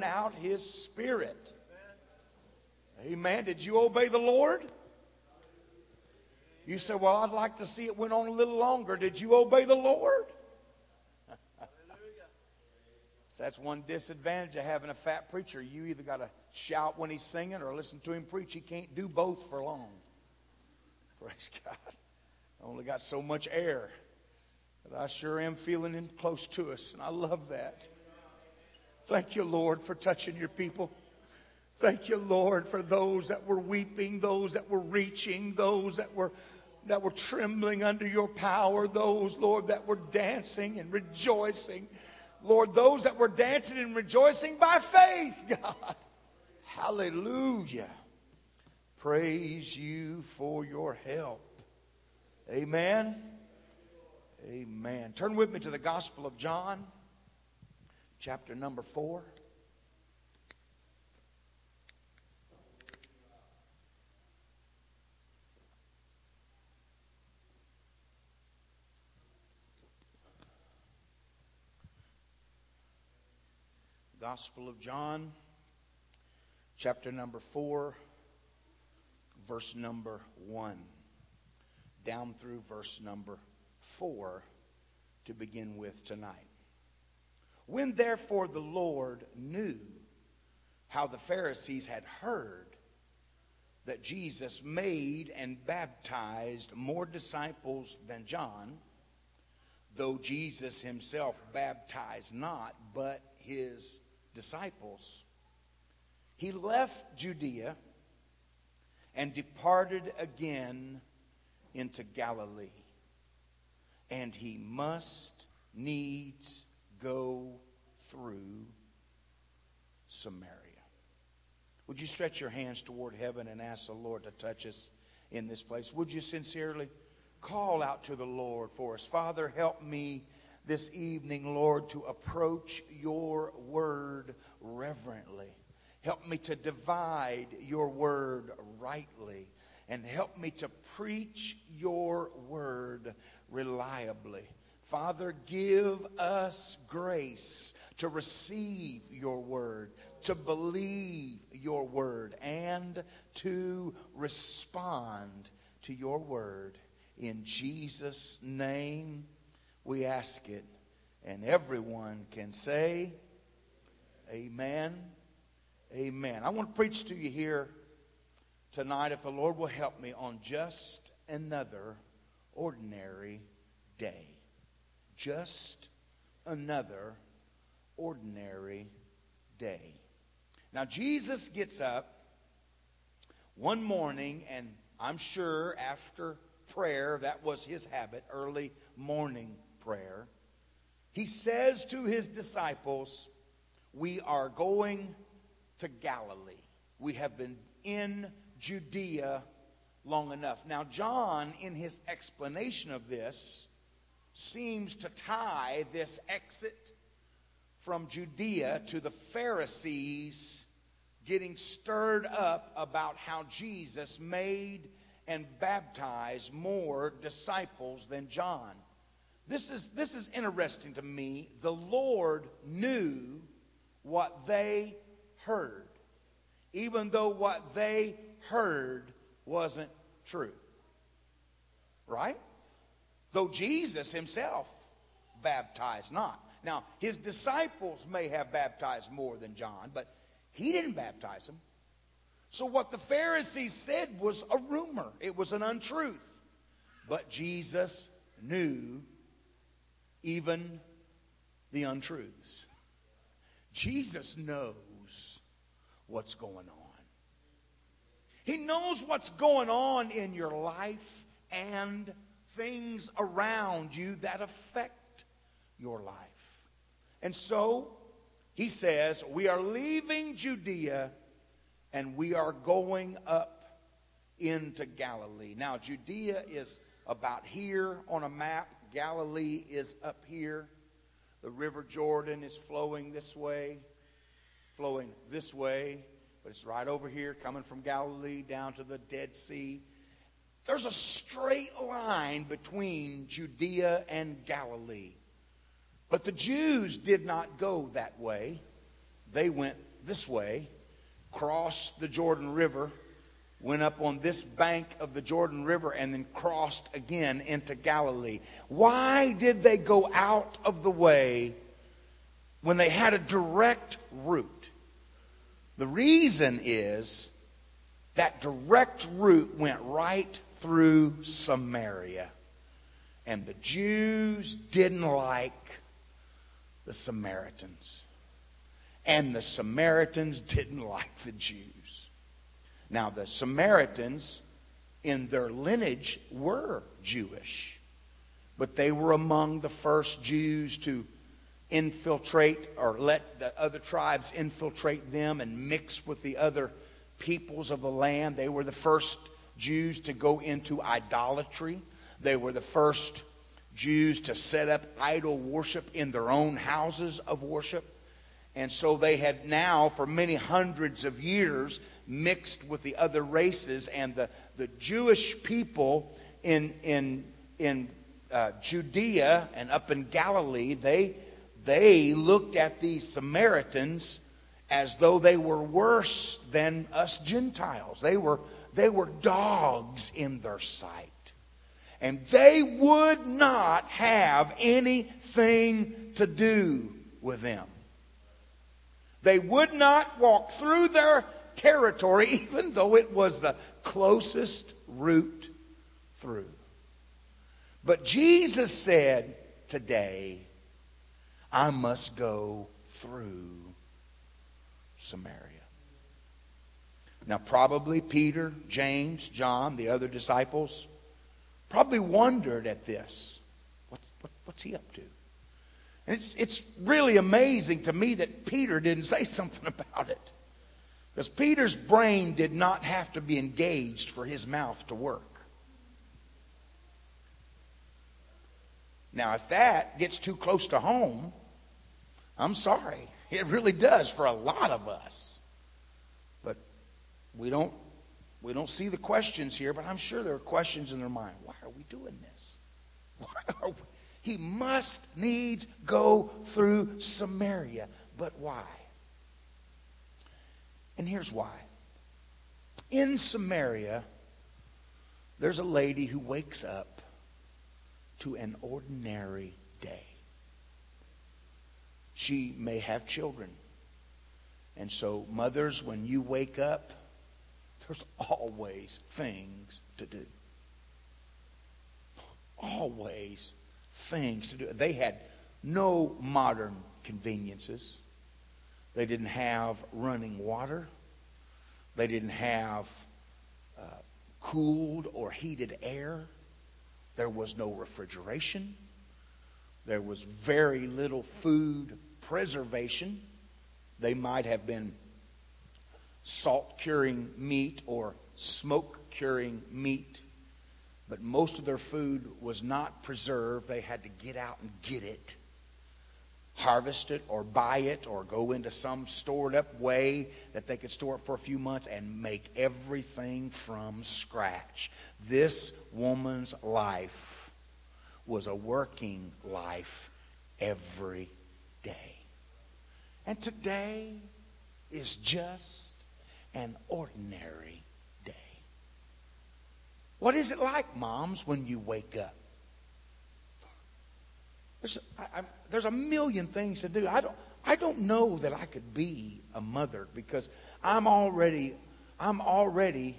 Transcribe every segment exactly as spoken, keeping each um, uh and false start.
pouring out His Spirit. Amen. Did you obey the Lord? You say, well, I'd like to see it went on a little longer. Did you obey the Lord? So that's one disadvantage of having a fat preacher. You either got to shout when he's singing or listen to him preach. He can't do both for long. Praise God. I only got so much air. But I sure am feeling Him close to us. And I love that. Thank you, Lord, for touching your people. Thank you, Lord, for those that were weeping, those that were reaching, those that were that were trembling under your power, those, Lord, that were dancing and rejoicing. Lord, those that were dancing and rejoicing by faith, God. Hallelujah. Praise you for your help. Amen. Amen. Turn with me to the Gospel of John, chapter number four. Gospel of John, chapter number four, verse number one, down through verse number four to begin with tonight. When therefore the Lord knew how the Pharisees had heard that Jesus made and baptized more disciples than John, though Jesus himself baptized not, but his disciples, he left Judea and departed again into Galilee. And he must needs go through Samaria. Would you stretch your hands toward heaven and ask the Lord to touch us in this place? Would you sincerely call out to the Lord for us? Father, help me this evening, Lord, to approach your word reverently. Help me to divide your word rightly. And help me to preach your word reliably. Father, give us grace to receive your word, to believe your word, and to respond to your word. In Jesus' name, we ask it, and everyone can say, amen, amen. I want to preach to you here tonight, if the Lord will help me, on just another ordinary day. Just another ordinary day. Now, Jesus gets up one morning, and I'm sure after prayer, that was his habit, early morning prayer. He says to his disciples, we are going to Galilee. We have been in Judea long enough. Now, John, in his explanation of this, seems to tie this exit from Judea to the Pharisees getting stirred up about how Jesus made and baptized more disciples than John. This is, this is interesting to me. The Lord knew what they heard, even though what they heard wasn't true. Right? Though Jesus himself baptized not. Now, his disciples may have baptized more than John, but he didn't baptize them. So what the Pharisees said was a rumor. It was an untruth. But Jesus knew even the untruths. Jesus knows what's going on. He knows what's going on in your life and things around you that affect your life. And so he says, we are leaving Judea and we are going up into Galilee. Now, Judea is about here on a map. Galilee is up here. The River Jordan is flowing this way, flowing this way. But it's right over here, coming from Galilee down to the Dead Sea. There's a straight line between Judea and Galilee. But the Jews did not go that way. They went this way, crossed the Jordan River, went up on this bank of the Jordan River, and then crossed again into Galilee. Why did they go out of the way when they had a direct route? The reason is that direct route went right through Samaria. And the Jews didn't like the Samaritans. And the Samaritans didn't like the Jews. Now, the Samaritans, in their lineage, were Jewish. But they were among the first Jews to infiltrate or let the other tribes infiltrate them and mix with the other peoples of the land. They were the first Jews to go into idolatry. They were the first Jews to set up idol worship in their own houses of worship. And so they had now, for many hundreds of years, mixed with the other races. And the, the Jewish people in, in, in uh, Judea and up in Galilee, they, they looked at these Samaritans as though they were worse than us Gentiles. They were, they were dogs in their sight. And they would not have anything to do with them. They would not walk through their territory, even though it was the closest route through. But Jesus said, today, I must go through Samaria. Now, probably Peter, James, John, the other disciples, probably wondered at this. What's, what, what's he up to? And it's, it's really amazing to me that Peter didn't say something about it. Because Peter's brain did not have to be engaged for his mouth to work. Now, if that gets too close to home, I'm sorry. It really does for a lot of us. But we don't, we don't see the questions here, but I'm sure there are questions in their mind. Why are we doing this? Why are we? He must needs go through Samaria. But why? And here's why. In Samaria, there's a lady who wakes up to an ordinary day. She may have children. And so, mothers, when you wake up, there's always things to do. Always things to do. They had no modern conveniences. They didn't have running water. They didn't have uh, cooled or heated air. There was no refrigeration. There was very little food preservation. They might have been salt-curing meat or smoke-curing meat. But most of their food was not preserved. They had to get out and get it, harvest it or buy it or go into some stored up way that they could store it for a few months and make everything from scratch. This woman's life was a working life every day. And today is just an ordinary day. What is it like, moms, when you wake up? There's, I, I, there's a million things to do. I don't, I don't know that I could be a mother because I'm already, I'm already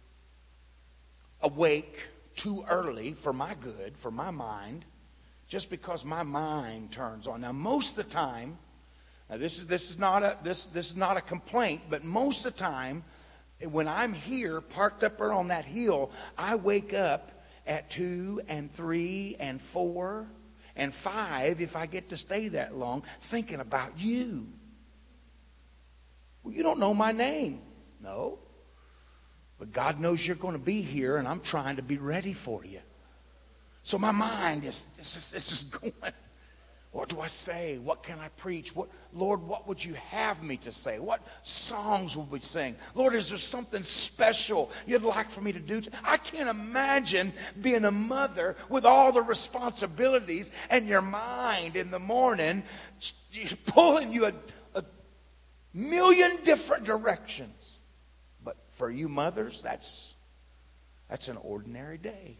awake too early for my good, for my mind, just because my mind turns on. Now, most of the time, now this is this is not a this this is not a complaint, but most of the time, when I'm here parked up on that hill, I wake up at two and three and four and five if I get to stay that long, thinking about you. Well, you don't know my name. No. But God knows you're going to be here, and I'm trying to be ready for you. So my mind is it's just, it's just going. What do I say? What can I preach? What, Lord, what would you have me to say? What songs would we sing? Lord, is there something special you'd like for me to do? I can't imagine being a mother with all the responsibilities and your mind in the morning pulling you a, a million different directions. But for you mothers, that's that's an ordinary day.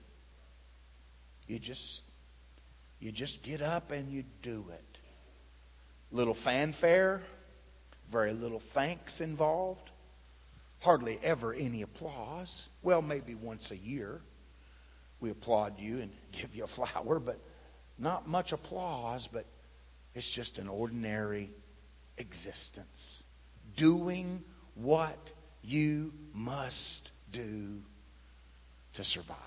You just you just get up and you do it. Little fanfare, very little thanks involved, hardly ever any applause. Well, maybe once a year we applaud you and give you a flower, but not much applause, but it's just an ordinary existence. Doing what you must do to survive.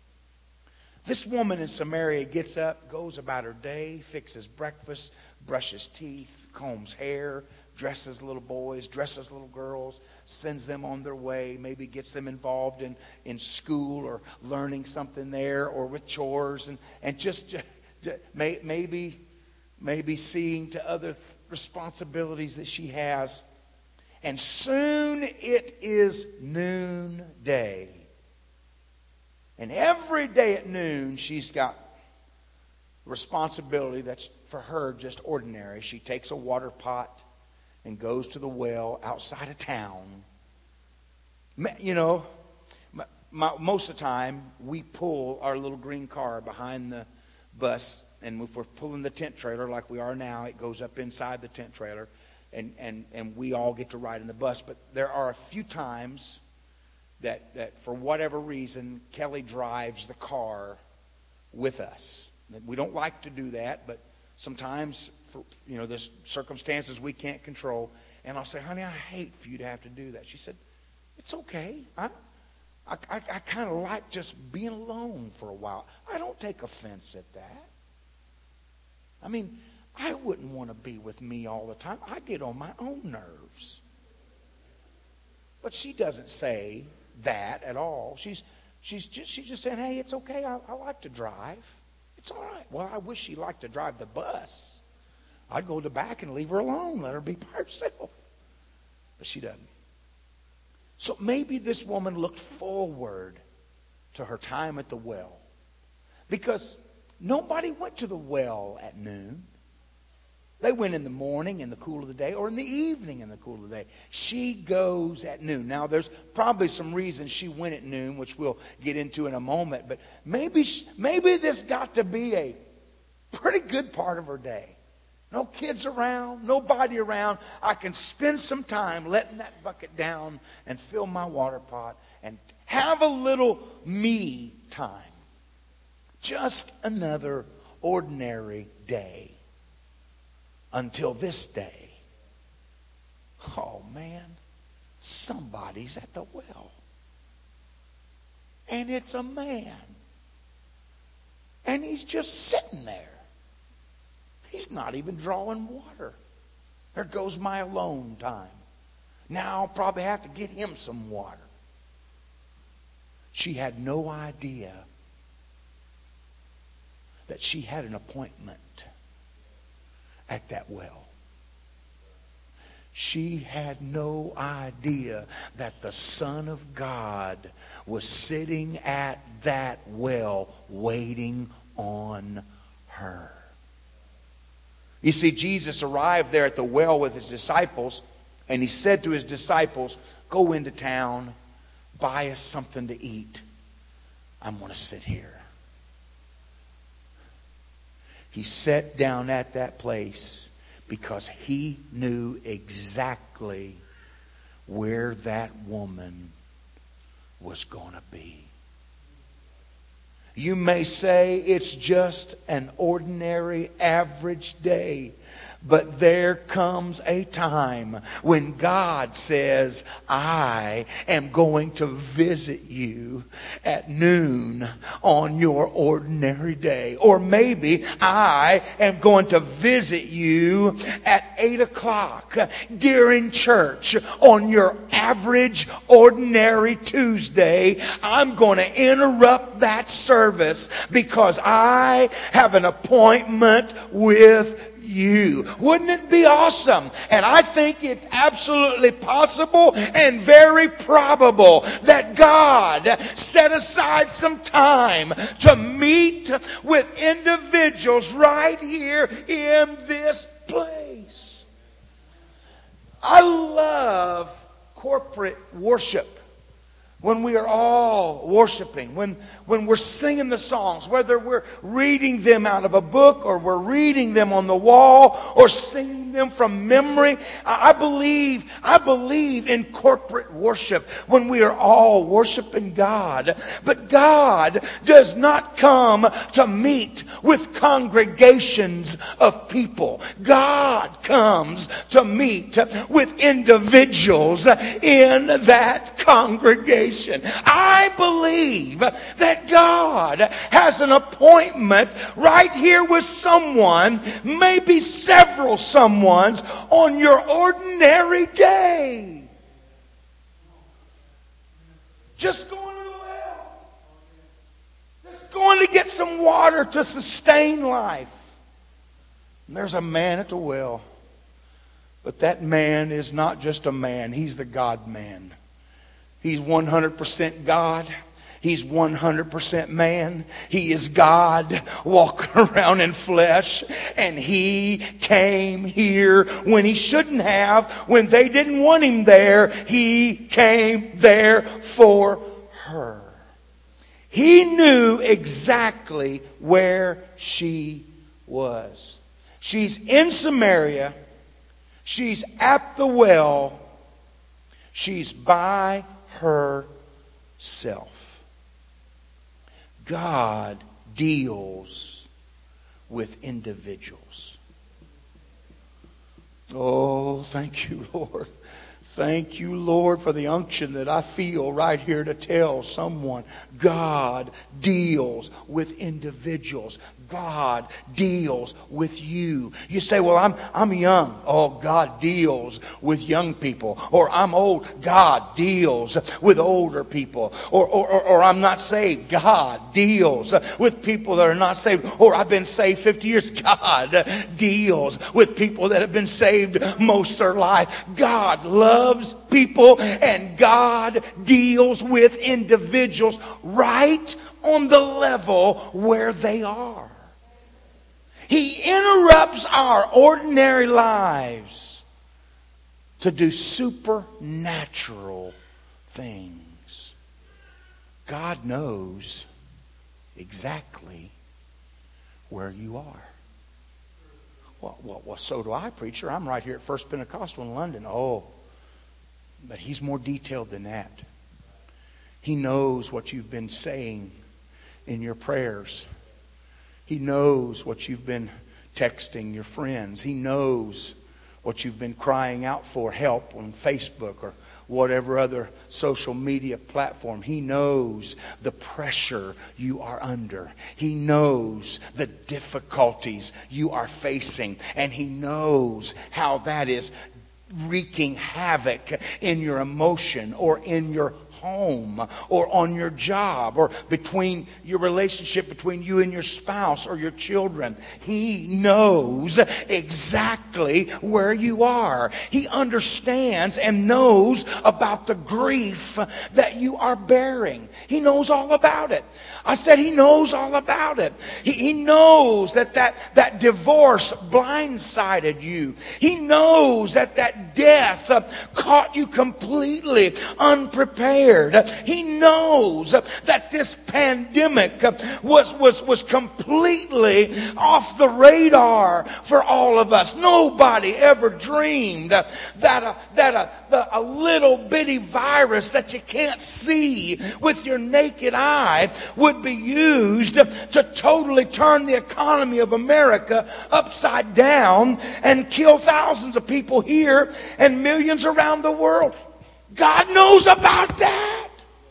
This woman in Samaria gets up, goes about her day, fixes breakfast, brushes teeth, combs hair, dresses little boys, dresses little girls, sends them on their way, maybe gets them involved in, in school or learning something there or with chores, and, and just, just, just may, maybe, maybe seeing to other th- responsibilities that she has. And soon it is noonday. And every day at noon, she's got responsibility that's for her just ordinary. She takes a water pot and goes to the well outside of town. You know, my, my, most of the time, we pull our little green car behind the bus. And if we're pulling the tent trailer like we are now, it goes up inside the tent trailer. And, and, and we all get to ride in the bus. But there are a few times that, that for whatever reason, Kelly drives the car with us. We don't like to do that, but sometimes, for, you know, there's circumstances we can't control. And I'll say, honey, I hate for you to have to do that. She said, it's okay. I, I, I, I kind of like just being alone for a while. I don't take offense at that. I mean, I wouldn't want to be with me all the time. I get on my own nerves. But she doesn't say that at all. She's she's just she's just saying, hey, it's okay. I, I like to drive. It's all right. Well, I wish she liked to drive the bus. I'd go to the back and leave her alone. Let her be by herself. But she doesn't. So maybe this woman looked forward to her time at the well. Because nobody went to the well at noon. They went in the morning in the cool of the day or in the evening in the cool of the day. She goes at noon. Now, there's probably some reasons she went at noon, which we'll get into in a moment. But maybe, maybe this got to be a pretty good part of her day. No kids around, nobody around. I can spend some time letting that bucket down and fill my water pot and have a little me time. Just another ordinary day. Until this day, oh man, somebody's at the well. And it's a man. And he's just sitting there. He's not even drawing water. There goes my alone time. Now I'll probably have to get him some water. She had no idea that she had an appointment at that well. She had no idea that the Son of God was sitting at that well waiting on her. You see, Jesus arrived there at the well with his disciples, and he said to his disciples, go into town, buy us something to eat. I'm going to sit here. He sat down at that place because he knew exactly where that woman was going to be. You may say it's just an ordinary, average day. But there comes a time when God says, I am going to visit you at noon on your ordinary day. Or maybe I am going to visit you at eight o'clock during church on your average, ordinary Tuesday. I'm going to interrupt that service because I have an appointment with you. Wouldn't it be awesome? And I think it's absolutely possible and very probable that God set aside some time to meet with individuals right here in this place. I love corporate worship. When we are all worshiping, when, when we're singing the songs, whether we're reading them out of a book or we're reading them on the wall or singing them from memory, I believe, I believe in corporate worship when we are all worshiping God. But God does not come to meet with congregations of people. God comes to meet with individuals in that congregation. I believe that God has an appointment right here with someone, maybe several someones, on your ordinary day. Just going to the well. Just going to get some water to sustain life. And there's a man at the well. But that man is not just a man. He's the God-man. He's one hundred percent God. He's one hundred percent man. He is God walking around in flesh. And He came here when He shouldn't have. When they didn't want Him there, He came there for her. He knew exactly where she was. She's in Samaria. She's at the well. She's by herself. God deals with individuals. Oh, thank you, Lord. Thank you, Lord, for the unction that I feel right here to tell someone. God deals with individuals. God deals with you. You say, well, I'm, I'm young. Oh, God deals with young people. Or I'm old. God deals with older people. Or, or, or, or I'm not saved. God deals with people that are not saved. Or I've been saved fifty years. God deals with people that have been saved most of their life. God loves people, and God deals with individuals right on the level where they are. He interrupts our ordinary lives to do supernatural things. God knows exactly where you are. Well, well, well, so do I, preacher. I'm right here at First Pentecostal in London. Oh, but He's more detailed than that. He knows what you've been saying in your prayers. He knows what you've been texting your friends. He knows what you've been crying out for help on Facebook or whatever other social media platform. He knows the pressure you are under. He knows the difficulties you are facing. And He knows how that is wreaking havoc in your emotion or in your home or on your job or between your relationship between you and your spouse or your children. He knows exactly where you are. He understands and knows about the grief that you are bearing. He knows all about it. I said He knows all about it. He, he knows that, that that divorce blindsided you. He knows that that death caught you completely unprepared. He knows that this pandemic was, was, was completely off the radar for all of us. Nobody ever dreamed that a, that a, a little bitty virus that you can't see with your naked eye would be used to totally turn the economy of America upside down and kill thousands of people here and millions around the world. God knows about that.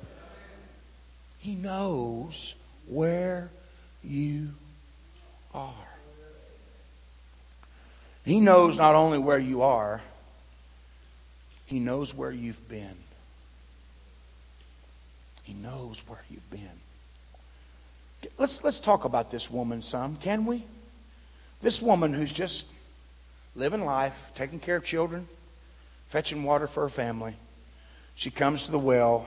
He knows where you are. He knows not only where you are, He knows where you've been. He knows where you've been. Let's, let's talk about this woman some, can we? This woman who's just living life, taking care of children, fetching water for her family. She comes to the well,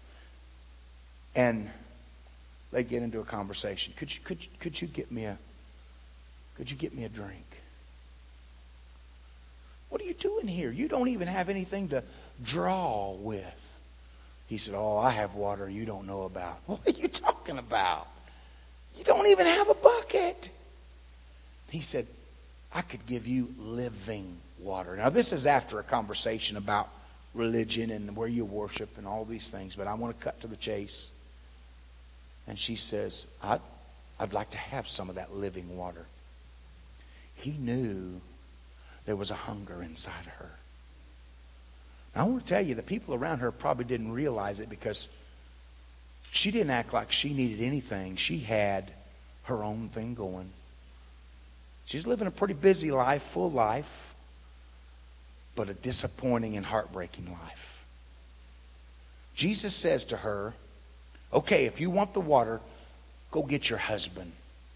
and they get into a conversation. Could you could you, could you get me a could you get me a drink? What are you doing here? You don't even have anything to draw with. He said, oh, I have water you don't know about. What are you talking about? You don't even have a bucket. He said, I could give you living water. Now, this is after a conversation about religion and where you worship and all these things, but I want to cut to the chase. And she says, I'd, I'd like to have some of that living water. He knew there was a hunger inside of her. Now, I want to tell you, the people around her probably didn't realize it because she didn't act like she needed anything. She had her own thing going. She's living a pretty busy life, full life, but a disappointing and heartbreaking life. Jesus says to her, okay, if you want the water, go get your husband.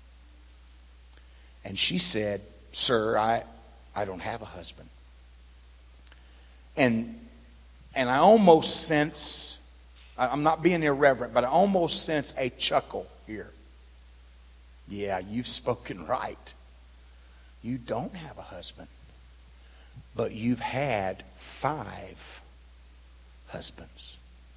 And she said, sir, I, I don't have a husband. And, and I almost sense, I'm not being irreverent, but I almost sense a chuckle here. Yeah, you've spoken right. You don't have a husband, but you've had five husbands.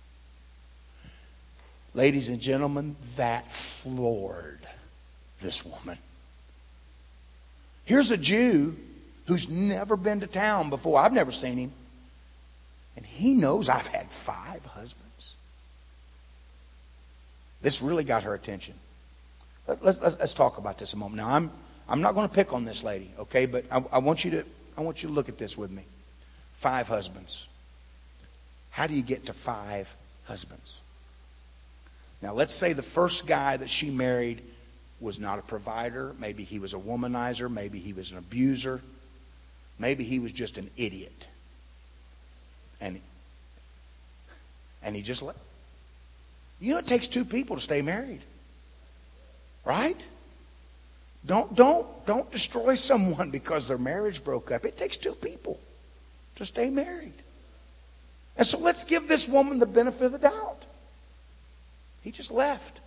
Ladies and gentlemen, that floored this woman. Here's a Jew who's never been to town before. I've never seen him. And he knows I've had five husbands. This really got her attention. Let's, let's, let's talk about this a moment. Now, I'm I'm not going to pick on this lady, okay? But I, I want you to I want you to look at this with me. Five husbands. How do you get to five husbands? Now, let's say the first guy that she married was not a provider. Maybe he was a womanizer. Maybe he was an abuser. Maybe he was just an idiot. And, and he just left. You know, it takes two people to stay married. Right? Don't, don't, don't destroy someone because their marriage broke up. It takes two people to stay married. And so let's give this woman the benefit of the doubt. He just left.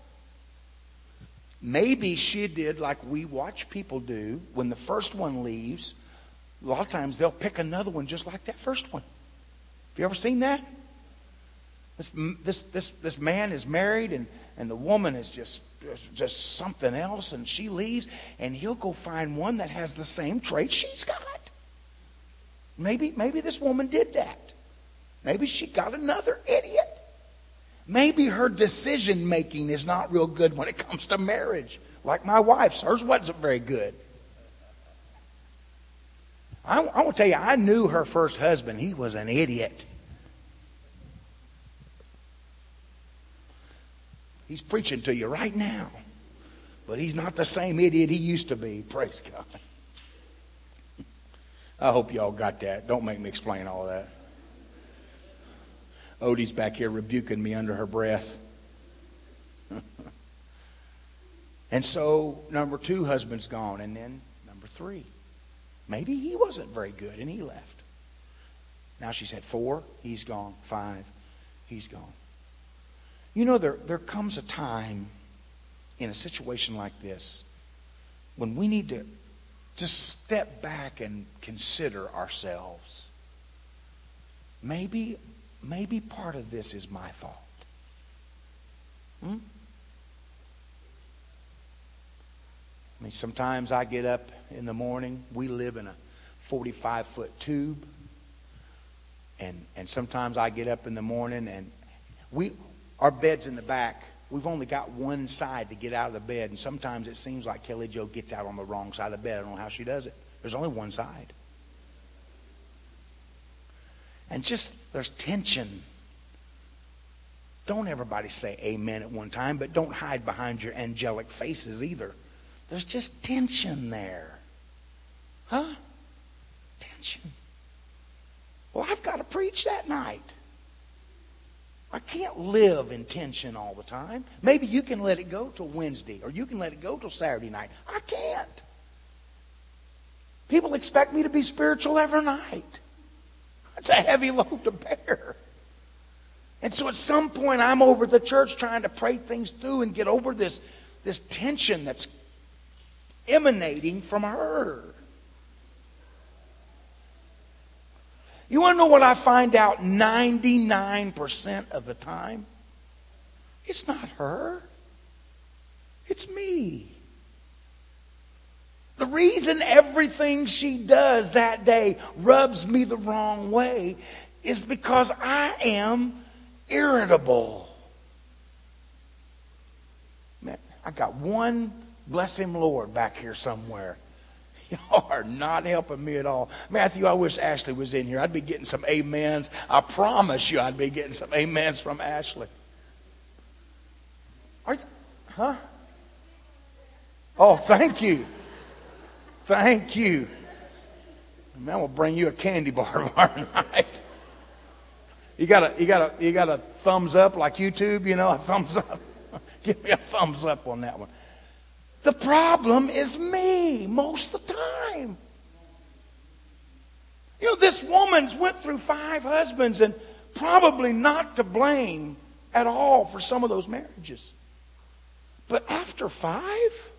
Maybe she did like we watch people do when the first one leaves. A lot of times they'll pick another one just like that first one. Have you ever seen that? This this this, this man is married and, and the woman is just, just something else, and she leaves, and he'll go find one that has the same traits she's got. Maybe, maybe this woman did that. Maybe she got another idiot. Maybe her decision making is not real good when it comes to marriage. Like my wife's, hers wasn't very good. I, I want to tell you, I knew her first husband. He was an idiot. He's preaching to you right now. But he's not the same idiot he used to be. Praise God. I hope y'all got that. Don't make me explain all of that. Odie's back here rebuking me under her breath. And so number two husband's gone. And then number three. Maybe he wasn't very good and he left. Now she's had four. He's gone. Five. He's gone. You know, there, there comes a time in a situation like this when we need to just step back and consider ourselves. Maybe, maybe part of this is my fault. Hmm? I mean, sometimes I get up in the morning. We live in a forty-five foot tube. And, and sometimes I get up in the morning and we, our bed's in the back. We've only got one side to get out of the bed. And sometimes it seems like Kelly Jo gets out on the wrong side of the bed. I don't know how she does it. There's only one side. And just, there's tension. Don't everybody say amen at one time, but don't hide behind your angelic faces either. There's just tension there. Huh? Tension. Well, I've got to preach that night. I can't live in tension all the time. Maybe you can let it go till Wednesday, or you can let it go till Saturday night. I can't. People expect me to be spiritual every night. It's a heavy load to bear. And so at some point, I'm over at the church trying to pray things through and get over this, this tension that's emanating from her. You want to know what I find out ninety-nine percent of the time? It's not her. It's me. The reason everything she does that day rubs me the wrong way is because I am irritable. Man, I got one, bless him Lord, back here somewhere. Y'all are not helping me at all. Matthew, I wish Ashley was in here. I'd be getting some amens. I promise you I'd be getting some amens from Ashley. Are you, huh? Oh, thank you. Thank you. Man, we'll bring you a candy bar tomorrow night. You got a, you got a, you got a thumbs up like YouTube, you know, a thumbs up. Give me a thumbs up on that one. The problem is me most of the time. You know, this woman's went through five husbands and probably not to blame at all for some of those marriages. But after five?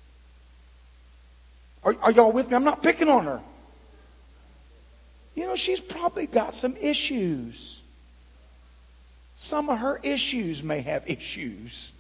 Are, are y'all with me? I'm not picking on her. You know, she's probably got some issues. Some of her issues may have issues.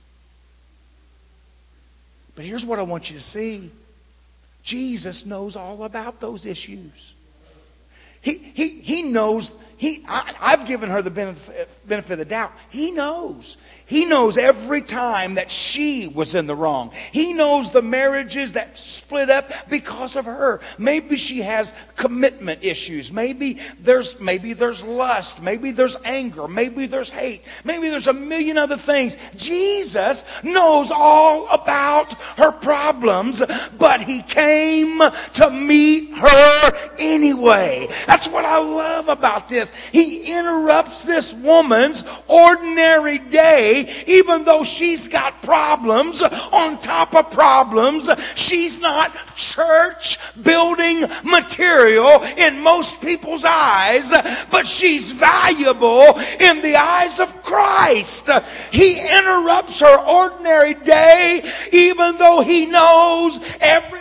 But here's what I want you to see. Jesus knows all about those issues. He, he, he knows, he, I, I've given her the benefit, benefit of the doubt. He knows. He knows every time that she was in the wrong. He knows the marriages that split up because of her. Maybe she has commitment issues. Maybe there's, maybe there's lust. Maybe there's anger. Maybe there's hate. Maybe there's a million other things. Jesus knows all about her problems, but he came to meet her anyway. That's what I love about this. He interrupts this woman's ordinary day, even though she's got problems on top of problems. She's not church building material in most people's eyes, but she's valuable in the eyes of Christ. He interrupts her ordinary day, even though he knows every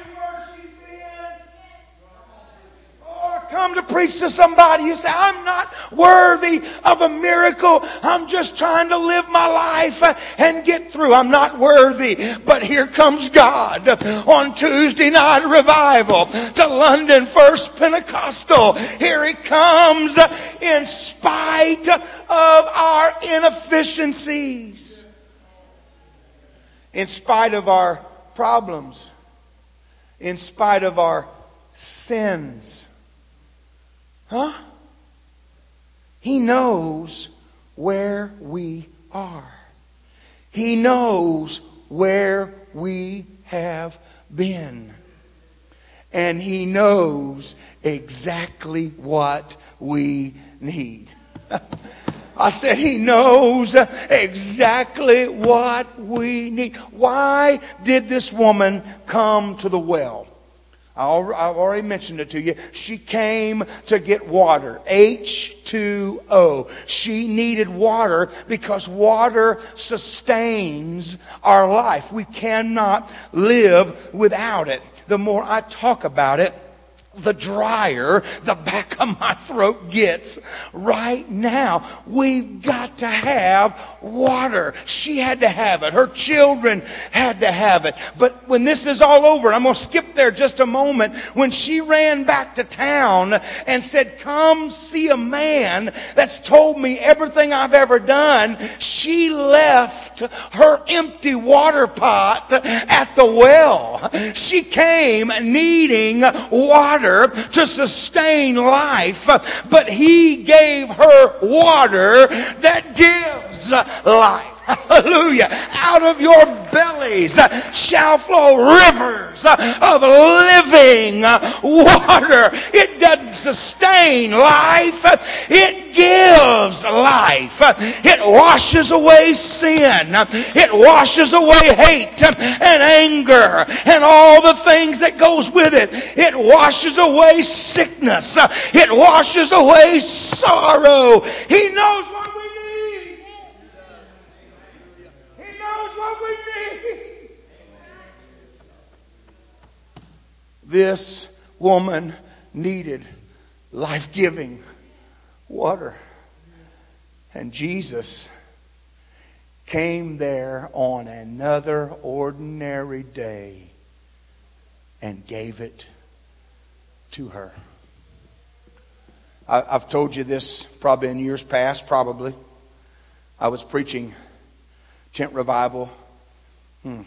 come to preach to somebody who say, I'm not worthy of a miracle. I'm just trying to live my life and get through. I'm not worthy. But here comes God on Tuesday night revival to London First Pentecostal. Here he comes in spite of our inefficiencies, in spite of our problems, in spite of our sins. Huh? He knows where we are. He knows where we have been. And he knows exactly what we need. I said he knows exactly what we need. Why did this woman come to the well? I've already mentioned it to you. She came to get water. H two O. She needed water because water sustains our life. We cannot live without it. The more I talk about it, the drier the back of my throat gets right now. We've got to have water. She had to have it. Her children had to have it. But when this is all over, I'm going to skip there just a moment. When she ran back to town and said, come see a man that's told me everything I've ever done, she left her empty water pot at the well. She came needing water to sustain life, but he gave her water that gives life. Hallelujah. Out of your bellies shall flow rivers of living water. It doesn't sustain life. It gives life. It washes away sin. It washes away hate and anger and all the things that goes with it. It washes away sickness. It washes away sorrow. He knows what we need. He knows what we need. This woman needed life-giving water. And Jesus came there on another ordinary day and gave it to her. I, I've told you this probably in years past, probably. I was preaching tent revival, hmm,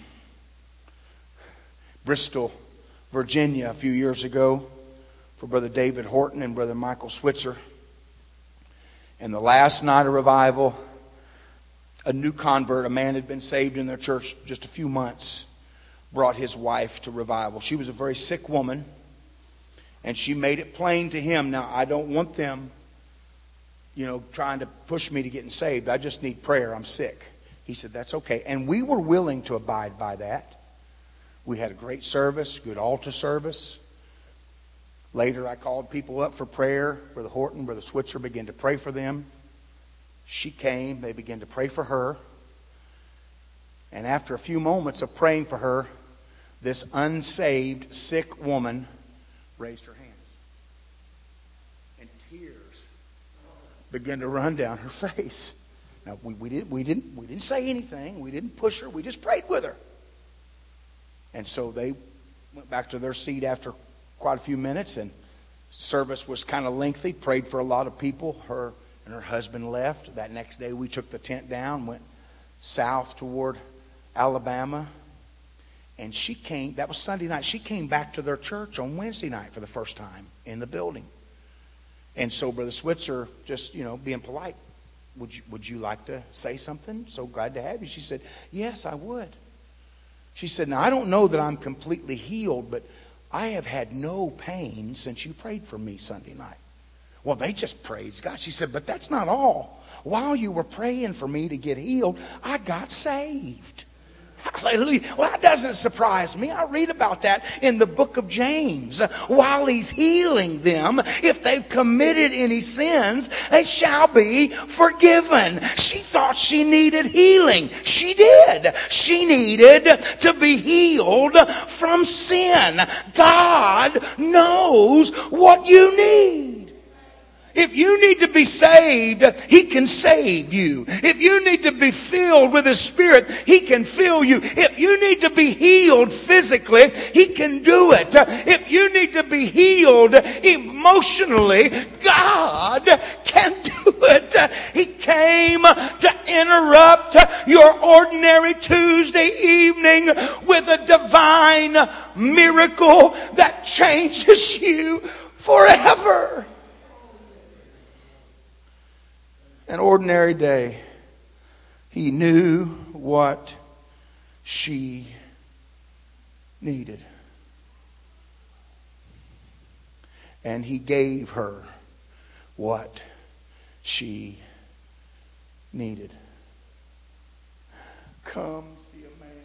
Bristol, Virginia, a few years ago for Brother David Horton and Brother Michael Switzer. And the last night of revival, a new convert, a man had been saved in their church just a few months, brought his wife to revival. She was a very sick woman, and she made it plain to him, now I don't want them, you know, trying to push me to getting saved. I just need prayer. I'm sick. He said, that's okay. And we were willing to abide by that. We had a great service, good altar service. Later, I called people up for prayer. Brother Horton, Brother Switzer began to pray for them. She came. They began to pray for her. And after a few moments of praying for her, this unsaved, sick woman raised her hands. And tears began to run down her face. Now, we, we, didn't, we, didn't, we didn't say anything. We didn't push her. We just prayed with her. And so they went back to their seat after quite a few minutes, and service was kind of lengthy. Prayed for a lot of people. Her and her husband left. That next day we took the tent down, went south toward Alabama, and she came, that was Sunday night, she came back to their church on Wednesday night for the first time in the building. And so Brother Switzer, just, you know, being polite, would you, would you like to say something? So glad to have you. She said, yes, I would. She said, now I don't know that I'm completely healed, but I have had no pain since you prayed for me Sunday night. Well, they just praised God. She said, but that's not all. While you were praying for me to get healed, I got saved. Hallelujah. Well, that doesn't surprise me. I read about that in the book of James. While he's healing them, if they've committed any sins, they shall be forgiven. She thought she needed healing. She did. She needed to be healed from sin. God knows what you need. If you need to be saved, He can save you. If you need to be filled with His Spirit, He can fill you. If you need to be healed physically, He can do it. If you need to be healed emotionally, God can do it. He came to interrupt your ordinary Tuesday evening with a divine miracle that changes you forever. An ordinary day, He knew what she needed. And He gave her what she needed. Come see a man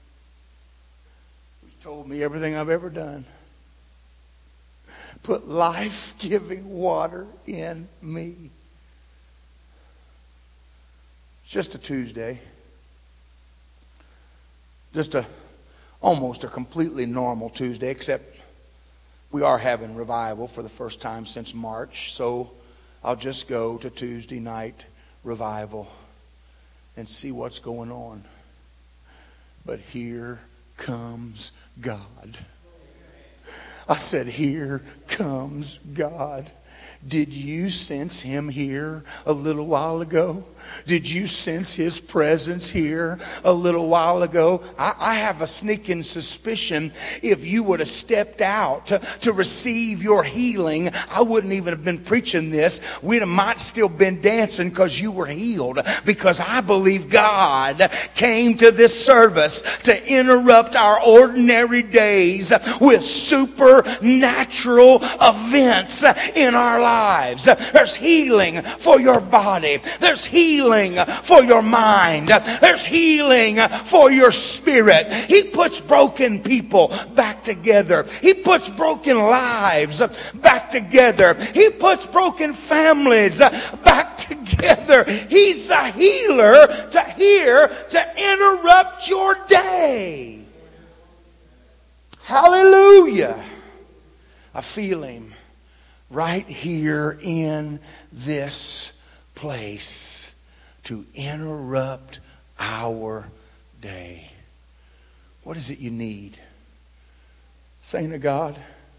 who's told me everything I've ever done. Put life-giving water in me. Just a Tuesday. Just a almost a completely normal Tuesday, except we are having revival for the first time since March. So I'll just go to Tuesday night revival and see what's going on. But here comes God. I said, here comes God. Did you sense Him here a little while ago? Did you sense His presence here a little while ago? I, I have a sneaking suspicion if you would have stepped out to, to receive your healing, I wouldn't even have been preaching this. We'd have might still been dancing because you were healed. Because I believe God came to this service to interrupt our ordinary days with supernatural events in our lives. Lives. There's healing for your body. There's healing for your mind. There's healing for your spirit. He puts broken people back together. He puts broken lives back together. He puts broken families back together. He's the healer to here to interrupt your day. Hallelujah. I feel Him right here in this place to interrupt our day. What is it you need? Saint of God,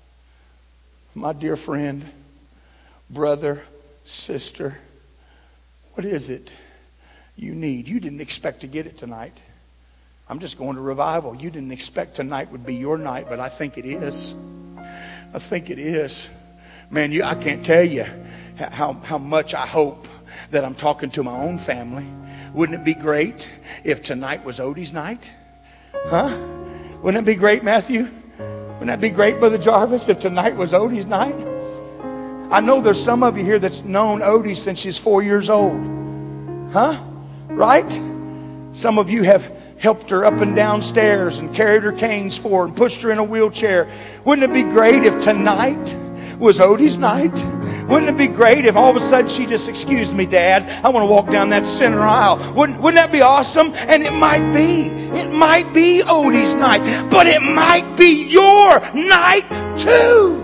my dear friend, brother, sister, what is it you need? You didn't expect to get it tonight. I'm just going to revival. You didn't expect tonight would be your night, but I think it is. I think it is. Man, you, I can't tell you how, how much I hope that I'm talking to my own family. Wouldn't it be great if tonight was Odie's night? Huh? Wouldn't it be great, Matthew? Wouldn't that be great, Brother Jarvis, if tonight was Odie's night? I know there's some of you here that's known Odie since she's four years old. Huh? Right? Some of you have helped her up and down stairs and carried her canes for her and pushed her in a wheelchair. Wouldn't it be great if tonight was Odie's night? Wouldn't it be great if all of a sudden she just, excuse me, Dad, I want to walk down that center aisle. Wouldn't, wouldn't that be awesome? And it might be. It might be Odie's night. But it might be your night too.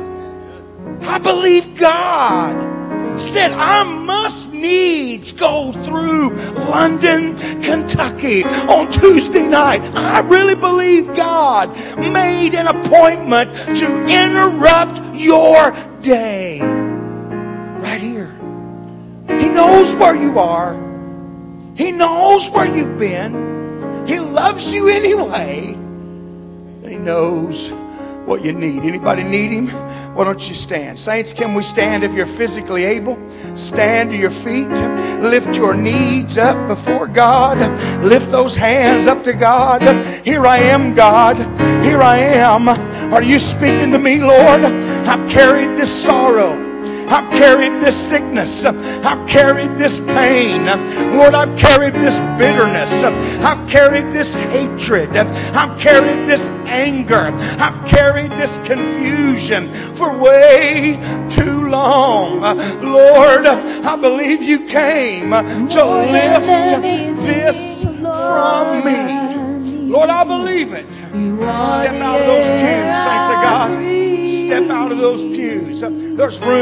I believe God said I must needs go through London, Kentucky on Tuesday night. I really believe God made an appointment to interrupt your day right here. He knows where you are. He knows where you've been. He loves you anyway. And He knows what you need. Anybody need Him? Why don't you stand? Saints, can we stand if you're physically able? Stand to your feet. Lift your knees up before God. Lift those hands up to God. Here I am, God. Here I am. Are you speaking to me, Lord? I've carried this sorrow. I've carried this sickness. I've carried this pain. Lord, I've carried this bitterness. I've carried this hatred. I've carried this anger. I've carried this confusion for way too long. Lord, I believe you came to lift this from me. Lord, I believe it. Step out of those pews, saints of God. Step out of those pews. There's room.